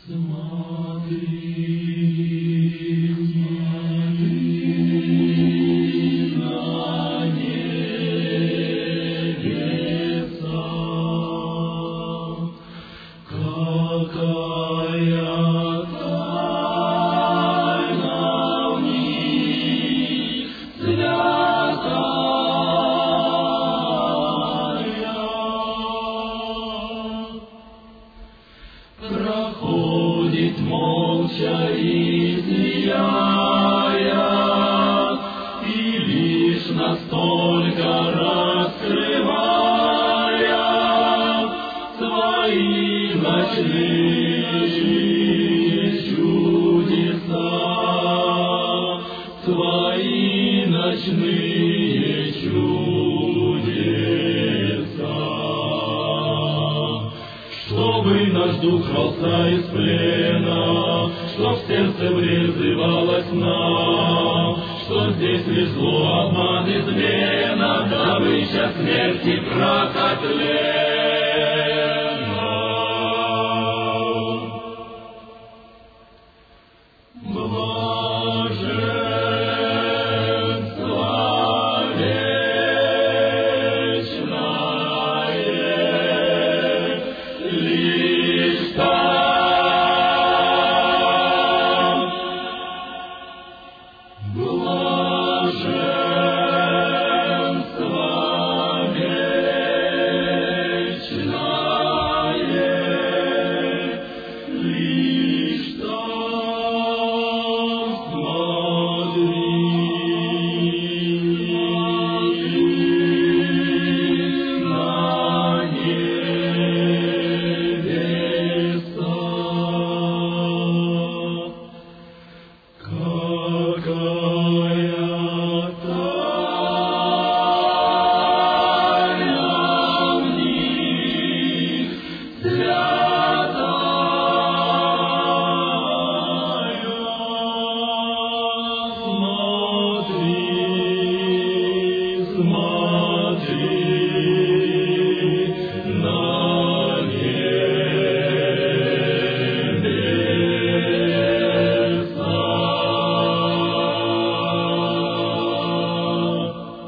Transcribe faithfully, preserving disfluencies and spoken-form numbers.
Проходит молча и сияя, и лишь настолько раскрывая свои ночные чудеса, свои ночные чудеса. Чтобы наш дух росла из плена, чтоб в сердце призывалось нам, что здесь лишь зло, обман, измена, добыча смерти, праха, тлен.